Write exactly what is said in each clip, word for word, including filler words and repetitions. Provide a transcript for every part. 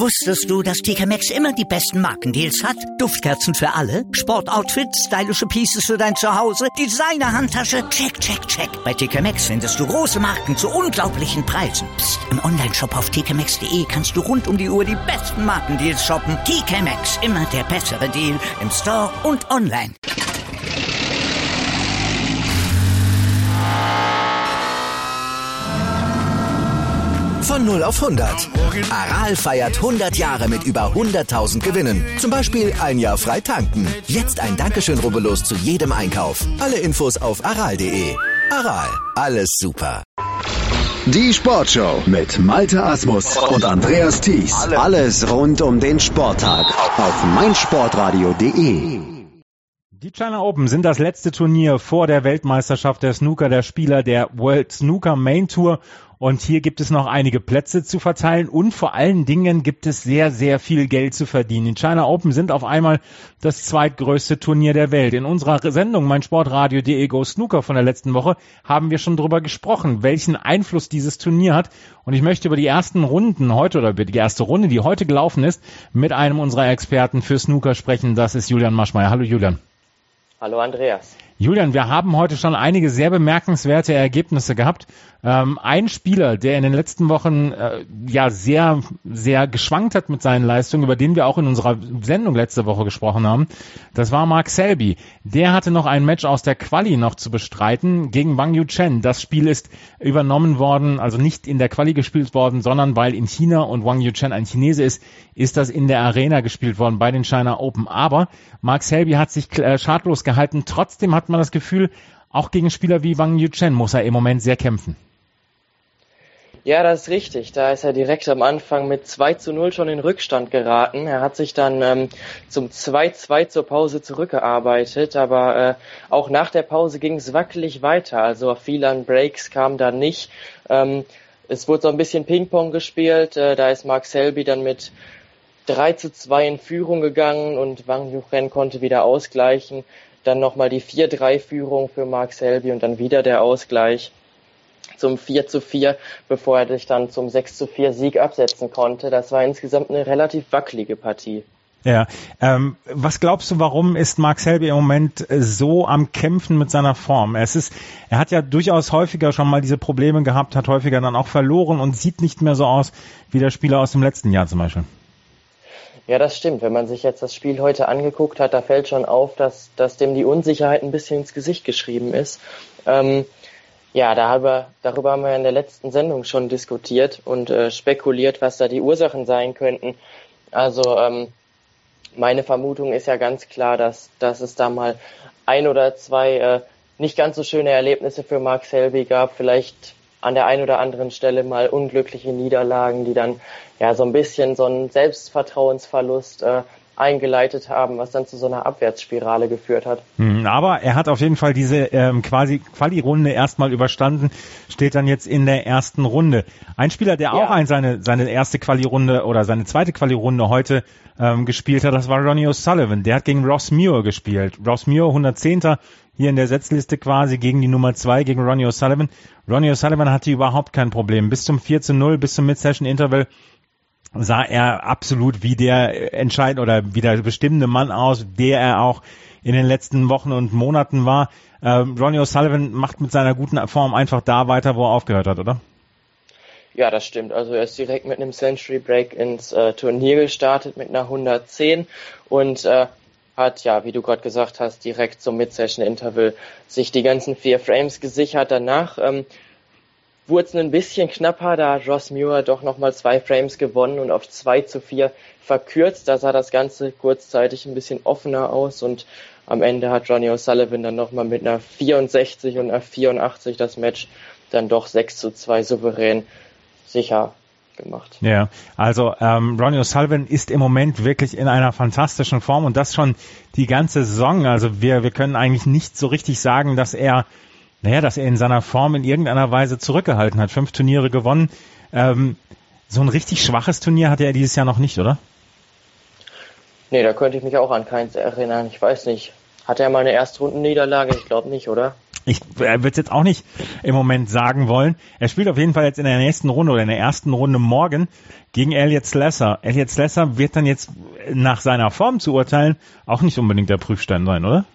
Wusstest du, dass T K Maxx immer die besten Markendeals hat? Duftkerzen für alle, Sportoutfits, stylische Pieces für dein Zuhause, Designer-Handtasche, check, check, check. Bei T K Maxx findest du große Marken zu unglaublichen Preisen. Psst. Im Onlineshop auf t k maxx punkt d e kannst du rund um die Uhr die besten Markendeals shoppen. T K Maxx, immer der bessere Deal im Store und online. Von null auf hundert. Aral feiert hundert Jahre mit über hunderttausend Gewinnen. Zum Beispiel ein Jahr frei tanken. Jetzt ein Dankeschön, rubbellos zu jedem Einkauf. Alle Infos auf aral punkt de. Aral, alles super. Die Sportshow mit Malte Asmus und Andreas Thies. Alles rund um den Sporttag auf meinsportradio punkt de. Die China Open sind das letzte Turnier vor der Weltmeisterschaft der Snooker der Spieler der World Snooker Main Tour. Und hier gibt es noch einige Plätze zu verteilen und vor allen Dingen gibt es sehr, sehr viel Geld zu verdienen. Die China Open sind auf einmal das zweitgrößte Turnier der Welt. In unserer Sendung meinsportradio punkt de Go Snooker von der letzten Woche haben wir schon drüber gesprochen, welchen Einfluss dieses Turnier hat. Und ich möchte über die ersten Runden heute oder über die erste Runde, die heute gelaufen ist, mit einem unserer Experten für Snooker sprechen. Das ist Julian Maschmeyer. Hallo Julian. Hallo Andreas. Julian, wir haben heute schon einige sehr bemerkenswerte Ergebnisse gehabt. Ähm, ein Spieler, der in den letzten Wochen äh, ja sehr, sehr geschwankt hat mit seinen Leistungen, über den wir auch in unserer Sendung letzte Woche gesprochen haben, das war Mark Selby. Der hatte noch ein Match aus der Quali noch zu bestreiten gegen Wang Yuchen. Das Spiel ist übernommen worden, also nicht in der Quali gespielt worden, sondern weil in China und Wang Yuchen ein Chinese ist, ist das in der Arena gespielt worden bei den China Open. Aber Mark Selby hat sich äh, schadlos gehalten. Trotzdem hat man das Gefühl, auch gegen Spieler wie Wang Yuchen muss er im Moment sehr kämpfen. Ja, das ist richtig. Da ist er direkt am Anfang mit zwei zu null schon in Rückstand geraten. Er hat sich dann ähm, zum zwei zwei zur Pause zurückgearbeitet, aber äh, auch nach der Pause ging es wackelig weiter. Also viel an Breaks kam da nicht. Ähm, es wurde so ein bisschen Ping-Pong gespielt. Äh, da ist Mark Selby dann mit drei zu zwei in Führung gegangen und Wang Yuchen konnte wieder ausgleichen. Dann nochmal die vier drei Führung für Mark Selby und dann wieder der Ausgleich zum vier zu vier, bevor er sich dann zum sechs zu vier Sieg absetzen konnte. Das war insgesamt eine relativ wackelige Partie. Ja, ähm, was glaubst du, warum ist Mark Selby im Moment so am Kämpfen mit seiner Form? Es ist, er hat ja durchaus häufiger schon mal diese Probleme gehabt, hat häufiger dann auch verloren und sieht nicht mehr so aus wie der Spieler aus dem letzten Jahr zum Beispiel. Ja, das stimmt. Wenn man sich jetzt das Spiel heute angeguckt hat, da fällt schon auf, dass, dass dem die Unsicherheit ein bisschen ins Gesicht geschrieben ist. Ähm, ja, darüber, darüber haben wir in der letzten Sendung schon diskutiert und äh, spekuliert, was da die Ursachen sein könnten. Also ähm, meine Vermutung ist ja ganz klar, dass, dass es da mal ein oder zwei äh, nicht ganz so schöne Erlebnisse für Mark Selby gab. Vielleicht an der einen oder anderen Stelle mal unglückliche Niederlagen, die dann ja so ein bisschen so einen Selbstvertrauensverlust äh, eingeleitet haben, was dann zu so einer Abwärtsspirale geführt hat. Aber er hat auf jeden Fall diese ähm, quasi Quali-Runde erstmal überstanden, steht dann jetzt in der ersten Runde. Ein Spieler, der ja auch ein, seine seine erste Quali-Runde oder seine zweite Quali-Runde heute ähm, gespielt hat, das war Ronnie O'Sullivan. Der hat gegen Ross Muir gespielt. Ross Muir, hundertzehnter hier in der Setzliste quasi gegen die Nummer zwei, gegen Ronnie O'Sullivan. Ronnie O'Sullivan hatte überhaupt kein Problem. Bis zum vier zu null, bis zum Mid-Session-Interval sah er absolut wie der entscheidende oder wie der bestimmende Mann aus, der er auch in den letzten Wochen und Monaten war. Ähm, Ronnie O'Sullivan macht mit seiner guten Form einfach da weiter, wo er aufgehört hat, oder? Ja, das stimmt. Also er ist direkt mit einem Century Break ins äh, Turnier gestartet mit einer hundertzehn und äh, hat, ja, wie du gerade gesagt hast, direkt zum Mid-Session-Interval sich die ganzen vier Frames gesichert. Danach ähm, wurde es ein bisschen knapper, da hat Ross Muir doch nochmal zwei Frames gewonnen und auf zwei zu vier verkürzt. Da sah das Ganze kurzzeitig ein bisschen offener aus und am Ende hat Ronnie O'Sullivan dann nochmal mit einer vierundsechzig und einer vierundachtzig das Match dann doch sechs zu zwei souverän sicher gemacht. Ja, also ähm, Ronnie O'Sullivan ist im Moment wirklich in einer fantastischen Form und das schon die ganze Saison. Also wir wir können eigentlich nicht so richtig sagen, dass er Naja, dass er in seiner Form in irgendeiner Weise zurückgehalten hat. Fünf Turniere gewonnen. Ähm, so ein richtig schwaches Turnier hatte er dieses Jahr noch nicht, oder? Nee, da könnte ich mich auch an keins erinnern. Ich weiß nicht. Hat er mal eine Erstrundenniederlage? Ich glaube nicht, oder? Ich äh, würde es jetzt auch nicht im Moment sagen wollen. Er spielt auf jeden Fall jetzt in der nächsten Runde oder in der ersten Runde morgen gegen Elliot Slesser. Elliot Slesser wird dann jetzt nach seiner Form zu urteilen auch nicht unbedingt der Prüfstein sein, oder?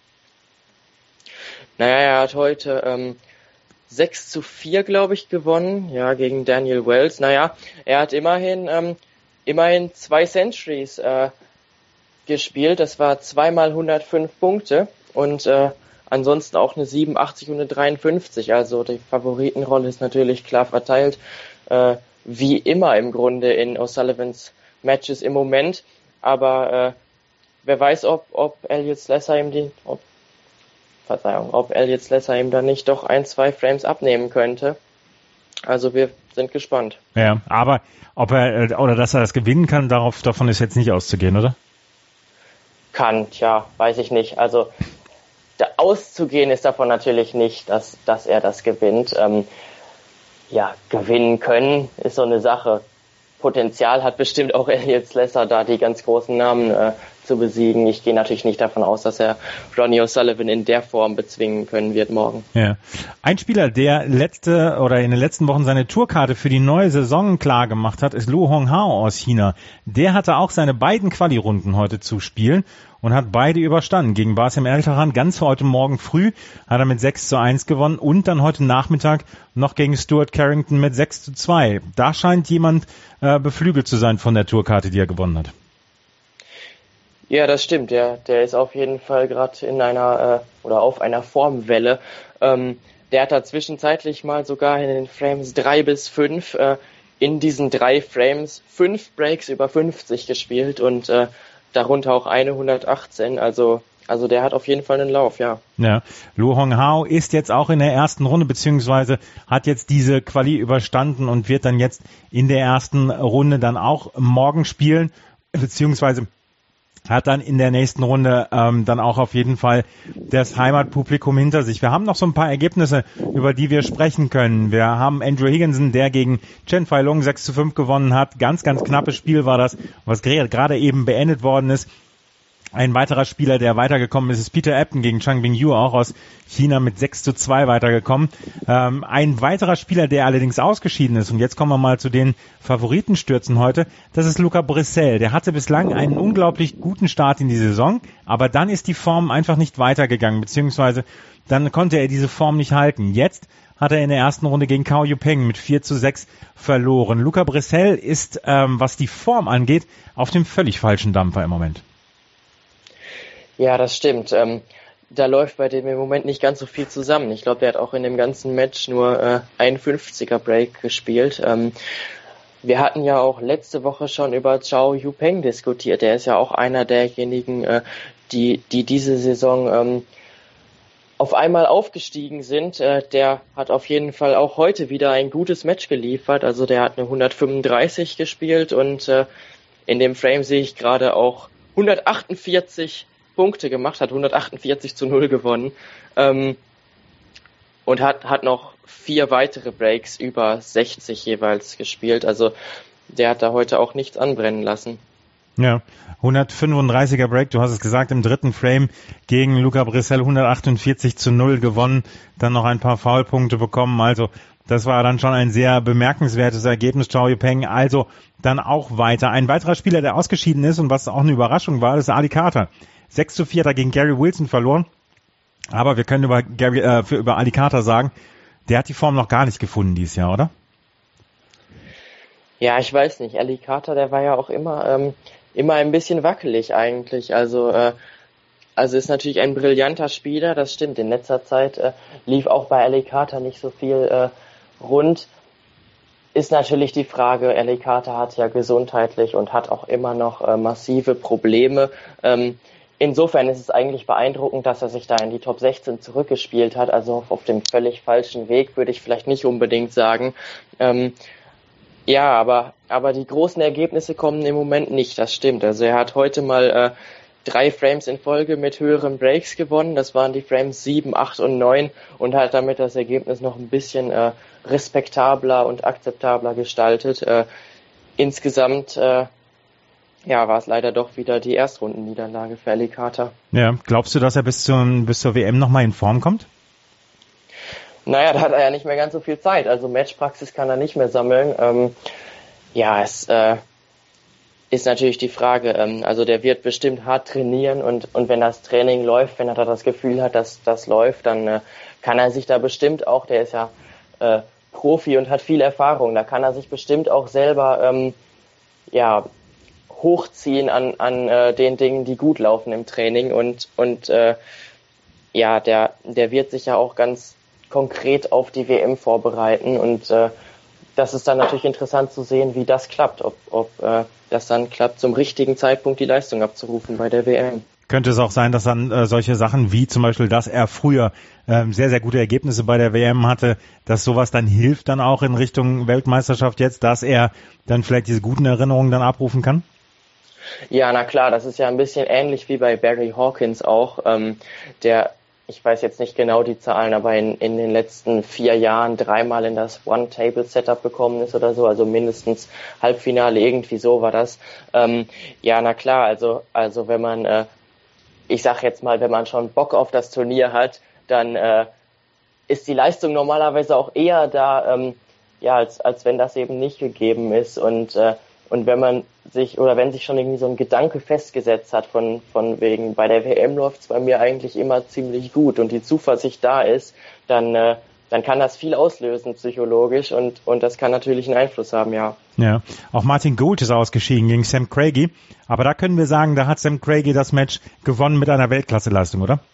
Naja, er hat heute ähm, sechs zu vier, glaube ich, gewonnen, ja, gegen Daniel Wells. Naja, er hat immerhin ähm, immerhin zwei Centuries äh, gespielt. Das war zweimal hundertfünf Punkte und äh, ansonsten auch eine siebenundachtzig und eine dreiundfünfzig. Also die Favoritenrolle ist natürlich klar verteilt, äh, wie immer im Grunde in O'Sullivans Matches im Moment. Aber äh, wer weiß, ob ob Elliot Slesser ihm die, ob, Verzeihung, ob Elliot Slesser ihm dann nicht doch ein, zwei Frames abnehmen könnte. Also wir sind gespannt. Ja, aber ob er oder dass er das gewinnen kann, darauf davon ist jetzt nicht auszugehen, oder? Kann, tja, weiß ich nicht. Also da auszugehen ist davon natürlich nicht, dass dass er das gewinnt. Ähm, ja, gewinnen können ist so eine Sache. Potenzial hat bestimmt auch Elliot Slesser, da die ganz großen Namen äh, zu besiegen. Ich gehe natürlich nicht davon aus, dass er Ronnie O'Sullivan in der Form bezwingen können wird morgen. Ja. Ein Spieler, der letzte oder in den letzten Wochen seine Tourkarte für die neue Saison klar gemacht hat, ist Lu Honghao aus China. Der hatte auch seine beiden Quali-Runden heute zu spielen und hat beide überstanden. Gegen Basim Eltaran ganz heute Morgen früh hat er mit sechs zu eins gewonnen und dann heute Nachmittag noch gegen Stuart Carrington mit sechs zu zwei. Da scheint jemand äh, beflügelt zu sein von der Tourkarte, die er gewonnen hat. Ja, das stimmt. Der, der ist auf jeden Fall gerade in einer äh, oder auf einer Formwelle. Ähm, der hat da zwischenzeitlich mal sogar in den Frames drei bis fünf äh, in diesen drei Frames fünf Breaks über fünfzig gespielt und äh, darunter auch eine hundertachtzehn. Also also der hat auf jeden Fall einen Lauf, ja. Ja, Lu Honghao ist jetzt auch in der ersten Runde beziehungsweise hat jetzt diese Quali überstanden und wird dann jetzt in der ersten Runde dann auch morgen spielen beziehungsweise hat dann in der nächsten Runde ähm, dann auch auf jeden Fall das Heimatpublikum hinter sich. Wir haben noch so ein paar Ergebnisse, über die wir sprechen können. Wir haben Andrew Higginson, der gegen Chen Feilong sechs zu fünf gewonnen hat. Ganz, ganz knappes Spiel war das, was gerade eben beendet worden ist. Ein weiterer Spieler, der weitergekommen ist, ist Peter Ebden gegen Chang Bingyu, auch aus China mit sechs zu zwei weitergekommen. Ähm, ein weiterer Spieler, der allerdings ausgeschieden ist, und jetzt kommen wir mal zu den Favoritenstürzen heute, das ist Luca Brissell. Der hatte bislang einen unglaublich guten Start in die Saison, aber dann ist die Form einfach nicht weitergegangen, beziehungsweise dann konnte er diese Form nicht halten. Jetzt hat er in der ersten Runde gegen Cao Yupeng mit vier zu sechs verloren. Luca Brissell ist, ähm, was die Form angeht, auf dem völlig falschen Dampfer im Moment. Ja, das stimmt. Ähm, da läuft bei dem im Moment nicht ganz so viel zusammen. Ich glaube, der hat auch in dem ganzen Match nur äh, ein fünfziger Break gespielt. Ähm, wir hatten ja auch letzte Woche schon über Cao Yupeng diskutiert. Der ist ja auch einer derjenigen, äh, die die diese Saison ähm, auf einmal aufgestiegen sind. Äh, der hat auf jeden Fall auch heute wieder ein gutes Match geliefert. Also der hat eine hundertfünfunddreißig gespielt und äh, in dem Frame sehe ich gerade auch hundertachtundvierzig Punkte gemacht, hat hundertachtundvierzig zu null gewonnen ähm, und hat hat noch vier weitere Breaks über sechzig jeweils gespielt. Also der hat da heute auch nichts anbrennen lassen. Ja, hundertfünfunddreißiger Break, du hast es gesagt, im dritten Frame gegen Luca Brissell hundertachtundvierzig zu null gewonnen, dann noch ein paar Foulpunkte bekommen, also das war dann schon ein sehr bemerkenswertes Ergebnis. Cao Yupeng also dann auch weiter. Ein weiterer Spieler, der ausgeschieden ist und was auch eine Überraschung war, das ist Ali Carter. sechs zu vier hat er gegen Gary Wilson verloren. Aber wir können über Gary, äh, für, über Ali Carter sagen, der hat die Form noch gar nicht gefunden dieses Jahr, oder? Ja, ich weiß nicht. Ali Carter, der war ja auch immer ähm, immer ein bisschen wackelig eigentlich. Also äh, also ist natürlich ein brillanter Spieler, das stimmt. In letzter Zeit äh, lief auch bei Ali Carter nicht so viel äh, rund. Ist natürlich die Frage, Ali Carter hat ja gesundheitlich und hat auch immer noch äh, massive Probleme. Ähm, Insofern ist es eigentlich beeindruckend, dass er sich da in die Top sechzehn zurückgespielt hat. Also auf dem völlig falschen Weg würde ich vielleicht nicht unbedingt sagen. Ähm, ja, aber aber die großen Ergebnisse kommen im Moment nicht, das stimmt. Also er hat heute mal äh, drei Frames in Folge mit höheren Breaks gewonnen. Das waren die Frames sieben, acht und neun und hat damit das Ergebnis noch ein bisschen äh, respektabler und akzeptabler gestaltet. Äh, insgesamt äh, Ja, war es leider doch wieder die Erstrundenniederlage für Ali Carter. Ja, glaubst du, dass er bis zum bis zur W M nochmal in Form kommt? Naja, da hat er ja nicht mehr ganz so viel Zeit. Also Matchpraxis kann er nicht mehr sammeln. Ähm, ja, es äh, ist natürlich die Frage. Ähm, also der wird bestimmt hart trainieren und und wenn das Training läuft, wenn er da das Gefühl hat, dass das läuft, dann äh, kann er sich da bestimmt auch, der ist ja äh, Profi und hat viel Erfahrung, da kann er sich bestimmt auch selber ähm, ja hochziehen an an äh, den Dingen, die gut laufen im Training und und äh, ja, der der wird sich ja auch ganz konkret auf die W M vorbereiten und äh, das ist dann natürlich interessant zu sehen, wie das klappt, ob, ob äh, das dann klappt, zum richtigen Zeitpunkt die Leistung abzurufen bei der W M. Könnte es auch sein, dass dann äh, solche Sachen wie zum Beispiel, dass er früher ähm, sehr, sehr gute Ergebnisse bei der W M hatte, dass sowas dann hilft dann auch in Richtung Weltmeisterschaft jetzt, dass er dann vielleicht diese guten Erinnerungen dann abrufen kann? Ja, na klar, das ist ja ein bisschen ähnlich wie bei Barry Hawkins auch, ähm, der ich weiß jetzt nicht genau die Zahlen, aber in, in den letzten vier Jahren dreimal in das One-Table-Setup gekommen ist oder so, also mindestens Halbfinale, irgendwie so war das. Ähm, ja, na klar, also also wenn man, äh, ich sag jetzt mal, wenn man schon Bock auf das Turnier hat, dann äh, ist die Leistung normalerweise auch eher da, ähm, ja, als als wenn das eben nicht gegeben ist und äh, und wenn man sich oder wenn sich schon irgendwie so ein Gedanke festgesetzt hat von von wegen bei der W M läuft's bei mir eigentlich immer ziemlich gut und die Zuversicht da ist, dann äh, dann kann das viel auslösen psychologisch und und das kann natürlich einen Einfluss haben, ja. Ja, auch Martin Gould ist ausgeschieden gegen Sam Craigie, aber da können wir sagen, da hat Sam Craigie das Match gewonnen mit einer Weltklasseleistung, oder?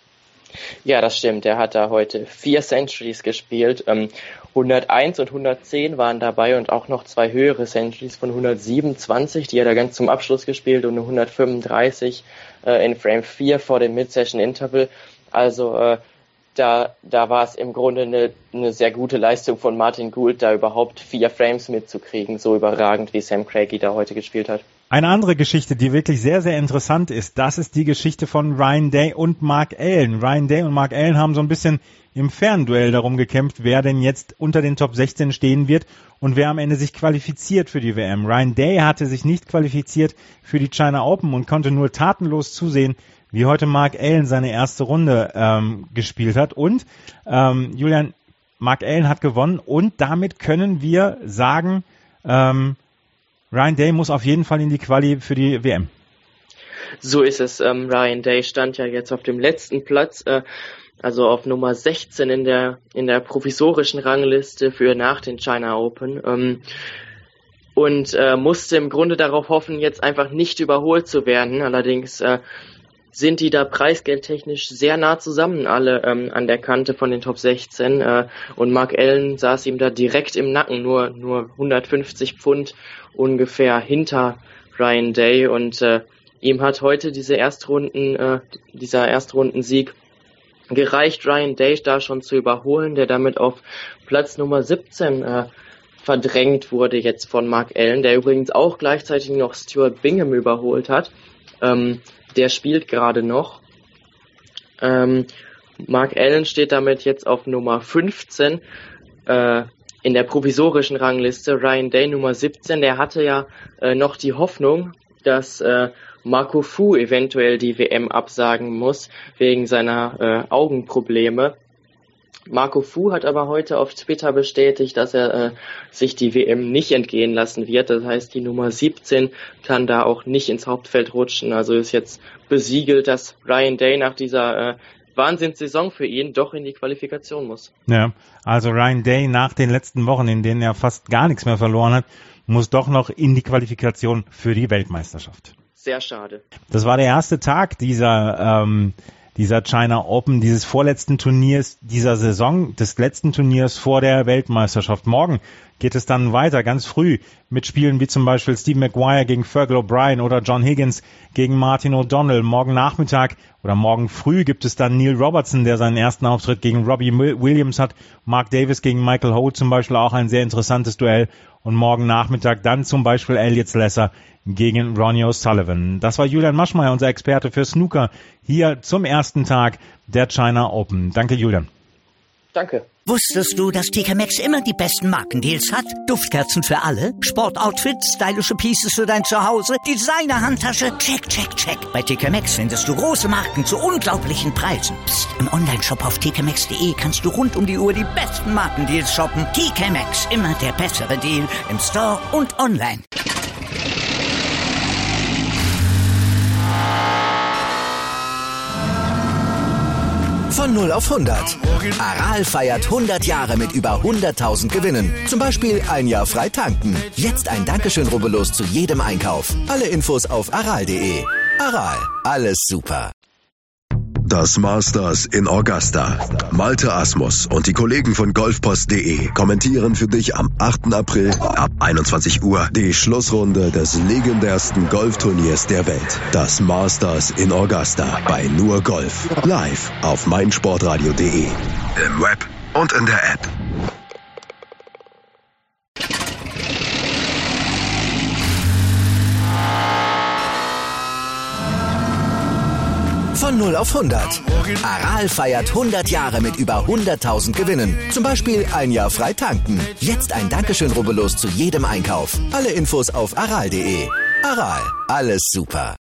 Ja, das stimmt. Er hat da heute vier Centuries gespielt. Ähm, hunderteins und hundertzehn waren dabei und auch noch zwei höhere Centuries von hundertsiebenundzwanzig, die hat er ganz zum Abschluss gespielt und eine hundertfünfunddreißig äh, in Frame vier vor dem Mid-Session-Interval. Also äh, da da war es im Grunde eine, eine sehr gute Leistung von Martin Gould, da überhaupt vier Frames mitzukriegen, so überragend wie Sam Craigie da heute gespielt hat. Eine andere Geschichte, die wirklich sehr, sehr interessant ist, das ist die Geschichte von Ryan Day und Mark Allen. Ryan Day und Mark Allen haben so ein bisschen im Fernduell darum gekämpft, wer denn jetzt unter den Top sechzehn stehen wird und wer am Ende sich qualifiziert für die W M. Ryan Day hatte sich nicht qualifiziert für die China Open und konnte nur tatenlos zusehen, wie heute Mark Allen seine erste Runde ähm, gespielt hat. Und ähm, Julian, Mark Allen hat gewonnen und damit können wir sagen, ähm, Ryan Day muss auf jeden Fall in die Quali für die W M. So ist es. Ähm, Ryan Day stand ja jetzt auf dem letzten Platz, äh, also auf Nummer sechzehn in der in der provisorischen Rangliste für nach den China Open ähm, und äh, musste im Grunde darauf hoffen, jetzt einfach nicht überholt zu werden. Allerdings äh, sind die da preisgeldtechnisch sehr nah zusammen, alle ähm, an der Kante von den Top sechzehn. Äh, und Mark Allen saß ihm da direkt im Nacken, nur nur hundertfünfzig Pfund ungefähr hinter Ryan Day. Und äh, ihm hat heute diese Erstrunden, äh, dieser Erstrundensieg gereicht, Ryan Day da schon zu überholen, der damit auf Platz Nummer siebzehn äh, verdrängt wurde jetzt von Mark Allen, der übrigens auch gleichzeitig noch Stuart Bingham überholt hat. Ähm, Der spielt gerade noch. Ähm, Mark Allen steht damit jetzt auf Nummer fünfzehn äh, in der provisorischen Rangliste. Ryan Day Nummer siebzehn. Der hatte ja äh, noch die Hoffnung, dass äh, Marco Fu eventuell die W M absagen muss wegen seiner äh, Augenprobleme. Marco Fu hat aber heute auf Twitter bestätigt, dass er äh, sich die W M nicht entgehen lassen wird. Das heißt, die Nummer siebzehn kann da auch nicht ins Hauptfeld rutschen. Also ist jetzt besiegelt, dass Ryan Day nach dieser äh, Wahnsinnssaison für ihn doch in die Qualifikation muss. Ja, also Ryan Day nach den letzten Wochen, in denen er fast gar nichts mehr verloren hat, muss doch noch in die Qualifikation für die Weltmeisterschaft. Sehr schade. Das war der erste Tag dieser ähm, dieser China Open, dieses vorletzten Turniers dieser Saison, des letzten Turniers vor der Weltmeisterschaft. Morgen geht es dann weiter, ganz früh, mit Spielen wie zum Beispiel Steve Maguire gegen Fergal O'Brien oder John Higgins gegen Martin O'Donnell. Morgen Nachmittag oder morgen früh gibt es dann Neil Robertson, der seinen ersten Auftritt gegen Robbie Williams hat. Mark Davis gegen Michael Ho zum Beispiel, auch ein sehr interessantes Duell. Und morgen Nachmittag dann zum Beispiel Elliot Slesser gegen Ronnie O'Sullivan. Das war Julian Maschmeyer, unser Experte für Snooker, hier zum ersten Tag der China Open. Danke, Julian. Danke. Wusstest du, dass T K Maxx immer die besten Markendeals hat? Duftkerzen für alle, Sportoutfits, stylische Pieces für dein Zuhause, Designer-Handtasche, check, check, check. Bei T K Maxx findest du große Marken zu unglaublichen Preisen. Psst. Im Onlineshop auf t k maxx punkt d e kannst du rund um die Uhr die besten Markendeals shoppen. T K Maxx, immer der bessere Deal im Store und online. Von null auf hundert. Aral feiert hundert Jahre mit über hunderttausend Gewinnen. Zum Beispiel ein Jahr frei tanken. Jetzt ein Dankeschön, rubbellos zu jedem Einkauf. Alle Infos auf aral punkt de. Aral, alles super. Das Masters in Augusta. Malte Asmus und die Kollegen von golfpost punkt de kommentieren für dich am achten April ab einundzwanzig Uhr die Schlussrunde des legendärsten Golfturniers der Welt. Das Masters in Augusta bei Nur Golf. Live auf meinsportradio punkt de. Im Web und in der App. Von null auf hundert. Aral feiert hundert Jahre mit über hunderttausend Gewinnen. Zum Beispiel ein Jahr frei tanken. Jetzt ein Dankeschön, rubbellos zu jedem Einkauf. Alle Infos auf aral punkt de. Aral, alles super.